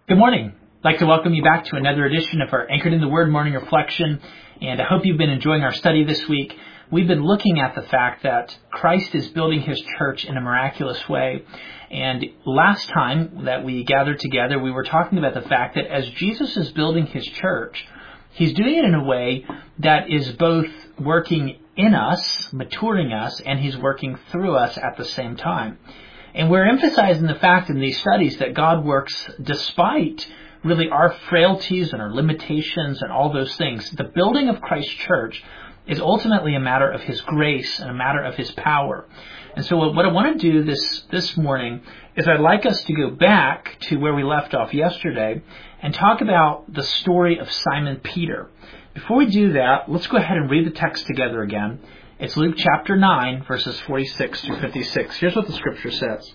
Good morning. I'd like to welcome you back to another edition of our Anchored in the Word morning reflection, and I hope you've been enjoying our study this week. We've been looking at the fact that Christ is building His church in a miraculous way, and last time that we gathered together, we were talking about the fact that as Jesus is building His church, He's doing it in a way that is both working in us, maturing us, and He's working through us at the same time. And we're emphasizing the fact in these studies that God works despite really our frailties and our limitations and all those things. The building of Christ's church is ultimately a matter of His grace and a matter of His power. And so what I want to do this morning is I'd like us to go back to where we left off yesterday and talk about the story of Simon Peter. Before we do that, let's go ahead and read the text together again. It's Luke chapter 9, verses 46 through 56. Here's what the scripture says.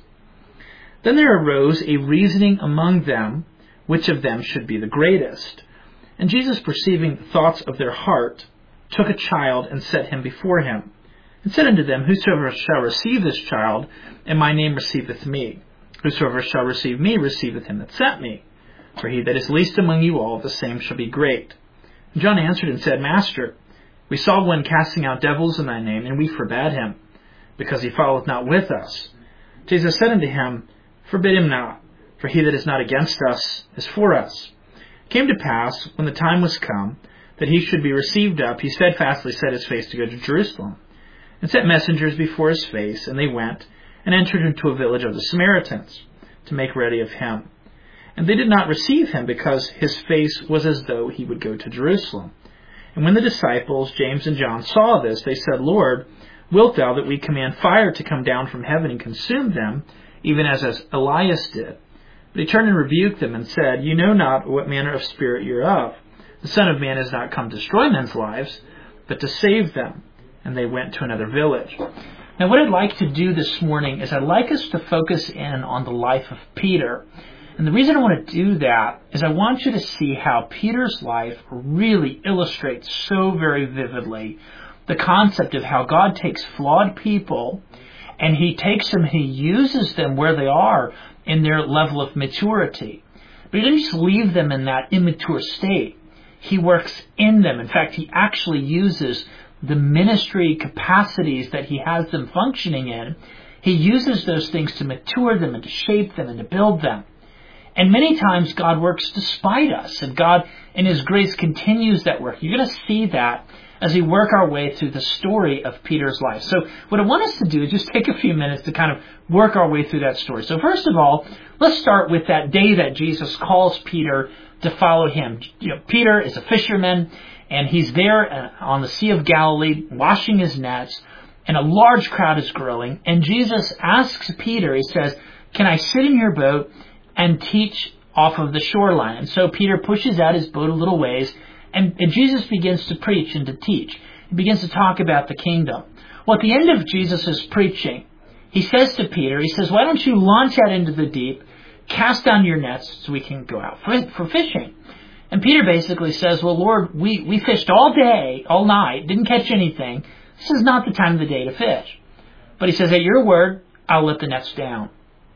Then there arose a reasoning among them, which of them should be the greatest. And Jesus, perceiving the thoughts of their heart, took a child and set him before him, and said unto them, Whosoever shall receive this child, in my name receiveth me. Whosoever shall receive me, receiveth him that sent me. For he that is least among you all, the same shall be great. And John answered and said, Master, we saw one casting out devils in thy name, and we forbade him, because he followeth not with us. Jesus said unto him, Forbid him not, for he that is not against us is for us. It came to pass, when the time was come, that he should be received up, he steadfastly set his face to go to Jerusalem, and sent messengers before his face, and they went, and entered into a village of the Samaritans, to make ready of him. And they did not receive him, because his face was as though he would go to Jerusalem. And when the disciples, James and John, saw this, they said, Lord, wilt thou that we command fire to come down from heaven and consume them, even as Elias did? But he turned and rebuked them and said, You know not what manner of spirit you are of. The Son of Man is not come to destroy men's lives, but to save them. And they went to another village. Now what I'd like to do this morning is I'd like us to focus in on the life of Peter. And the reason I want to do that is I want you to see how Peter's life really illustrates so very vividly the concept of how God takes flawed people and He takes them and He uses them where they are in their level of maturity. But He doesn't just leave them in that immature state. He works in them. In fact, He actually uses the ministry capacities that He has them functioning in. He uses those things to mature them and to shape them and to build them. And many times God works despite us, and God in His grace continues that work. You're going to see that as we work our way through the story of Peter's life. So what I want us to do is just take a few minutes to kind of work our way through that story. So first of all, let's start with that day that Jesus calls Peter to follow Him. Peter is a fisherman, and he's there on the Sea of Galilee washing his nets, and a large crowd is growing. And Jesus asks Peter, He says, Can I sit in your boat and teach off of the shoreline? And so Peter pushes out his boat a little ways, and Jesus begins to preach and to teach. He begins to talk about the kingdom. Well, at the end of Jesus' preaching, He says to Peter, He says, Why don't you launch out into the deep, cast down your nets so we can go out for fishing? And Peter basically says, Well, Lord, we fished all day, all night, didn't catch anything. This is not the time of the day to fish. But he says, At your word, I'll let the nets down.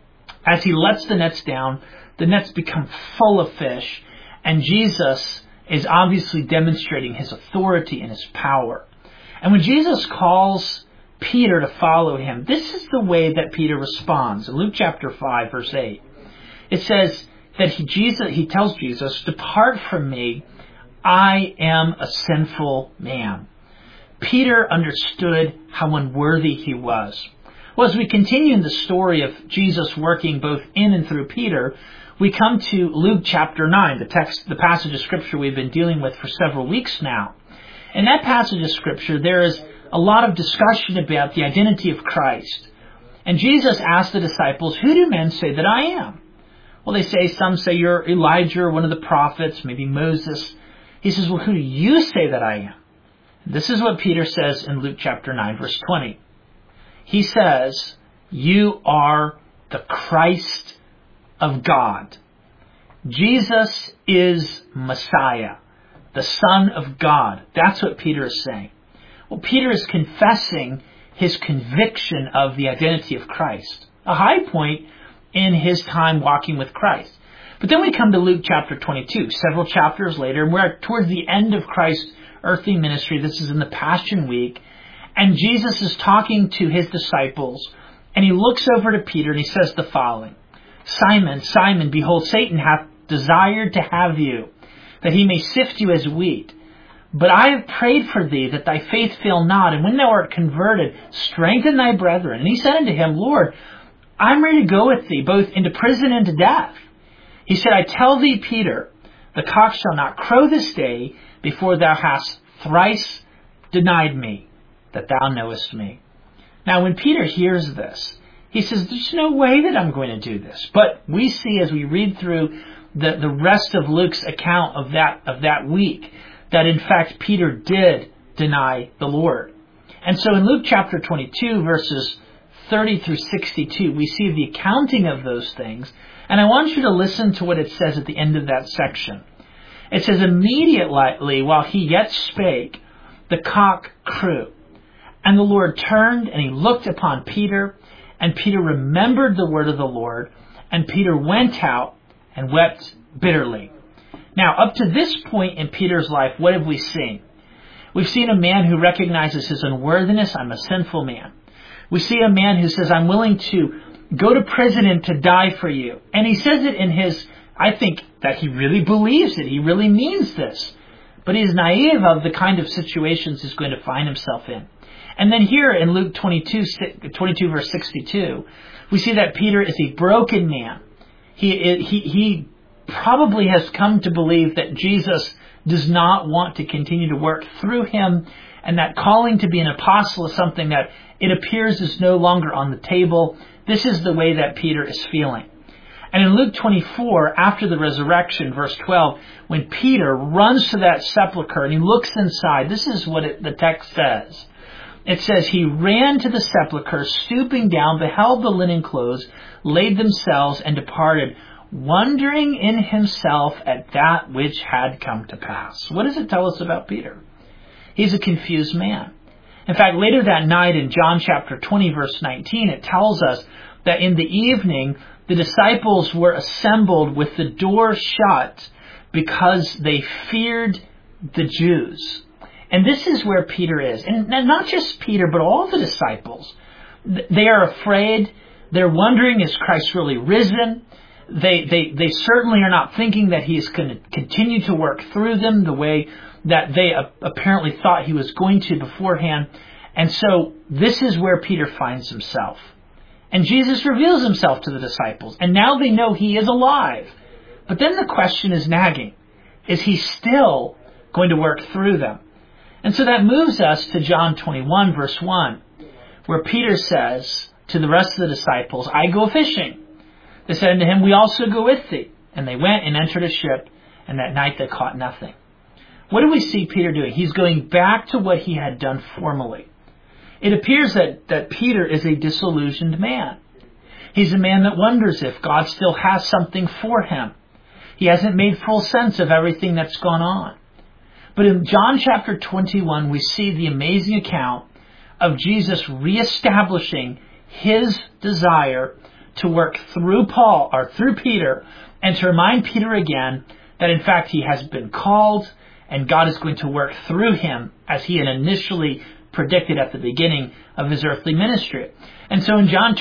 As he lets the nets down, the nets become full of fish, and Jesus is obviously demonstrating His authority and His power. And when Jesus calls Peter to follow Him, this is the way that Peter responds. In Luke chapter 5, verse 8, it says that he tells Jesus, Depart from me, I am a sinful man. Peter understood how unworthy he was. Well, as we continue in the story of Jesus working both in and through Peter, we come to Luke chapter 9, the passage of Scripture we've been dealing with for several weeks now. In that passage of Scripture, there is a lot of discussion about the identity of Christ. And Jesus asked the disciples, Who do men say that I am? Well, some say you're Elijah or one of the prophets, maybe Moses. He says, Well, who do you say that I am? This is what Peter says in Luke chapter 9, verse 20. He says, You are the Christ of God. Jesus is Messiah, the Son of God. That's what Peter is saying. Well, Peter is confessing his conviction of the identity of Christ, a high point in his time walking with Christ. But then we come to Luke chapter 22, several chapters later, and we're towards the end of Christ's earthly ministry. This is in the Passion Week. And Jesus is talking to his disciples, and he looks over to Peter and he says the following: Simon, Simon, behold, Satan hath desired to have you, that he may sift you as wheat. But I have prayed for thee, that thy faith fail not, and when thou art converted, strengthen thy brethren. And he said unto him, Lord, I'm ready to go with thee, both into prison and to death. He said, I tell thee, Peter, the cock shall not crow this day before thou hast thrice denied me, that thou knowest me. Now, when Peter hears this, he says, there's no way that I'm going to do this. But we see as we read through the rest of Luke's account of that week, that in fact Peter did deny the Lord. And so in Luke chapter 22, verses 30 through 62, we see the accounting of those things. And I want you to listen to what it says at the end of that section. It says, immediately while he yet spake, the cock crew. And the Lord turned and he looked upon Peter, and Peter remembered the word of the Lord, and Peter went out and wept bitterly. Now, up to this point in Peter's life, what have we seen? We've seen a man who recognizes his unworthiness. I'm a sinful man. We see a man who says, I'm willing to go to prison and to die for you. And he says it in his, I think that he really believes it. He really means this. But he's naive of the kind of situations he's going to find himself in. And then here in Luke 22 verse 62, we see that Peter is a broken man. He probably has come to believe that Jesus does not want to continue to work through him, and that calling to be an apostle is something that it appears is no longer on the table. This is the way that Peter is feeling. And in Luke 24, after the resurrection, verse 12, when Peter runs to that sepulcher and he looks inside, this is what the text says. It says, he ran to the sepulcher, stooping down, beheld the linen clothes, laid themselves, and departed, wondering in himself at that which had come to pass. What does it tell us about Peter? He's a confused man. In fact, later that night in John chapter 20, verse 19, it tells us that in the evening, the disciples were assembled with the door shut because they feared the Jews. And this is where Peter is. And not just Peter, but all the disciples. They are afraid. They're wondering, is Christ really risen? They certainly are not thinking that he is going to continue to work through them the way that they apparently thought he was going to beforehand. And so this is where Peter finds himself. And Jesus reveals himself to the disciples. And now they know he is alive. But then the question is nagging. Is he still going to work through them? And so that moves us to John 21, verse 1, where Peter says to the rest of the disciples, I go fishing. They said unto him, we also go with thee. And they went and entered a ship, and that night they caught nothing. What do we see Peter doing? He's going back to what he had done formerly. It appears that Peter is a disillusioned man. He's a man that wonders if God still has something for him. He hasn't made full sense of everything that's gone on. But in John chapter 21, we see the amazing account of Jesus reestablishing his desire to work through Peter, and to remind Peter again that in fact he has been called, and God is going to work through him as he had initially predicted at the beginning of his earthly ministry. And so in John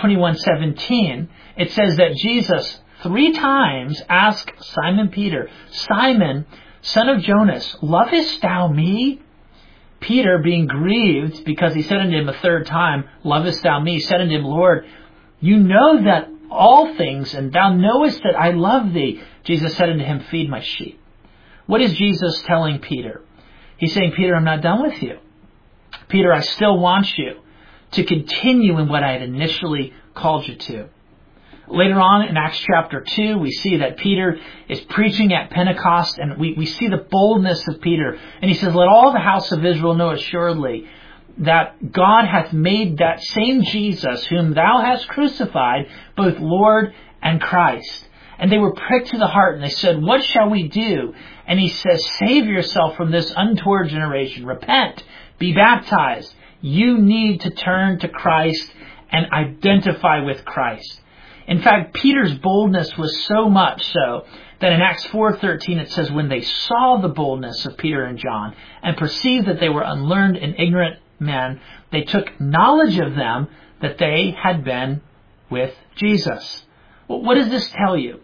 21:17, it says that Jesus 3 times asked Simon Peter, Simon, son of Jonas, lovest thou me? Peter, being grieved because he said unto him a 3rd time, lovest thou me? Said unto him, Lord, you know that all things, and thou knowest that I love thee. Jesus said unto him, feed my sheep. What is Jesus telling Peter? He's saying, Peter, I'm not done with you. Peter, I still want you to continue in what I had initially called you to. Later on in Acts chapter 2, we see that Peter is preaching at Pentecost, and we see the boldness of Peter. And he says, let all the house of Israel know assuredly that God hath made that same Jesus whom thou hast crucified, both Lord and Christ. And they were pricked to the heart, and they said, what shall we do? And he says, save yourself from this untoward generation. Repent, be baptized. You need to turn to Christ and identify with Christ. In fact, Peter's boldness was so much so Then in Acts 4:13 it says, when they saw the boldness of Peter and John and perceived that they were unlearned and ignorant men, they took knowledge of them that they had been with Jesus. Well, what does this tell you?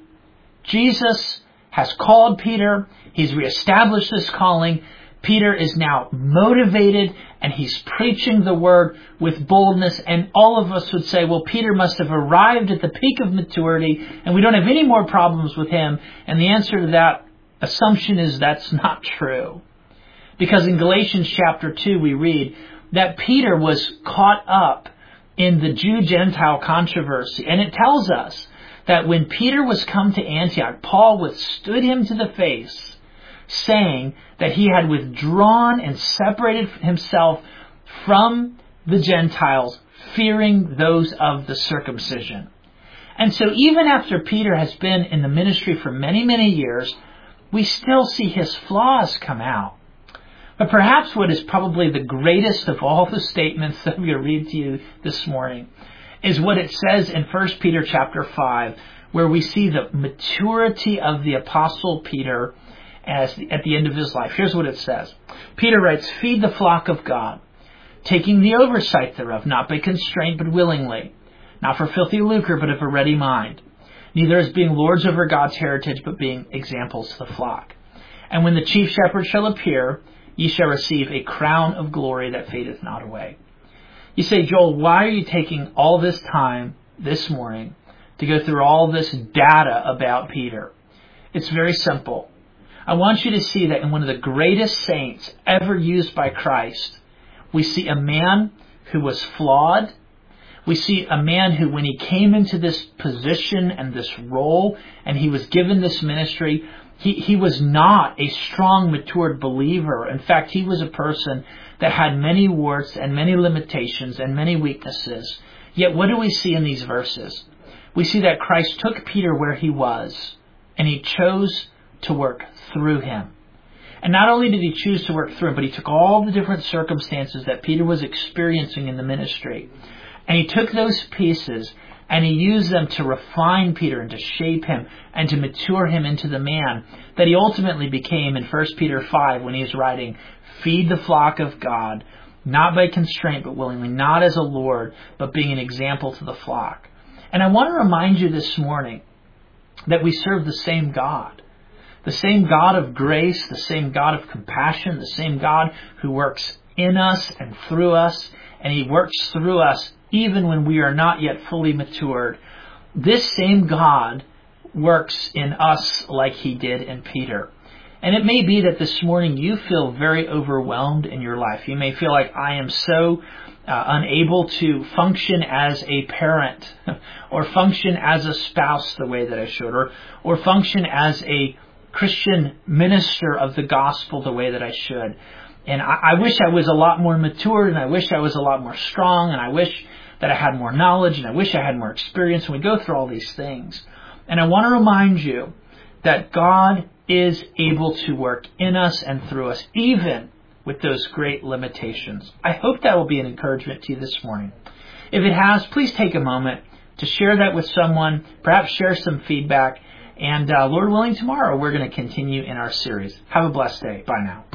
Jesus has called Peter. He's reestablished this calling. Peter is now motivated and he's preaching the word with boldness. And all of us would say, well, Peter must have arrived at the peak of maturity and we don't have any more problems with him. And the answer to that assumption is that's not true. Because in Galatians chapter 2, we read that Peter was caught up in the Jew-Gentile controversy. And it tells us that when Peter was come to Antioch, Paul withstood him to the face, saying that he had withdrawn and separated himself from the Gentiles, fearing those of the circumcision. And so even after Peter has been in the ministry for many, many years, we still see his flaws come out. But perhaps what is probably the greatest of all the statements that I'm going to read to you this morning is what it says in 1 Peter chapter 5, where we see the maturity of the Apostle Peter at the end of his life. Here's what it says. Peter writes, "Feed the flock of God, taking the oversight thereof, not by constraint, but willingly, not for filthy lucre, but of a ready mind, neither as being lords over God's heritage, but being examples to the flock. And when the chief shepherd shall appear, ye shall receive a crown of glory that fadeth not away." You say, Joel, why are you taking all this time this morning to go through all this data about Peter? It's very simple. I want you to see that in one of the greatest saints ever used by Christ, we see a man who was flawed. We see a man who, when he came into this position and this role, and he was given this ministry, he was not a strong, matured believer. In fact, he was a person that had many warts and many limitations and many weaknesses. Yet what do we see in these verses? We see that Christ took Peter where he was, and he chose to work through him. And not only did he choose to work through him, but he took all the different circumstances that Peter was experiencing in the ministry, and he took those pieces and he used them to refine Peter and to shape him and to mature him into the man that he ultimately became in 1 Peter 5 when he is writing, "Feed the flock of God, not by constraint but willingly, not as a lord, but being an example to the flock." And I want to remind you this morning that we serve the same God. The same God of grace, the same God of compassion, the same God who works in us and through us, and he works through us even when we are not yet fully matured. This same God works in us like he did in Peter. And it may be that this morning you feel very overwhelmed in your life. You may feel like, I am so unable to function as a parent or function as a spouse the way that I should, or function as a Christian minister of the gospel the way that I should. And I wish I was a lot more matured, and I wish I was a lot more strong, and I wish that I had more knowledge, and I wish I had more experience. And we go through all these things. And I want to remind you that God is able to work in us and through us, even with those great limitations. I hope that will be an encouragement to you this morning. If it has, please take a moment to share that with someone, perhaps share some feedback. And Lord willing, tomorrow we're going to continue in our series. Have a blessed day. Bye now.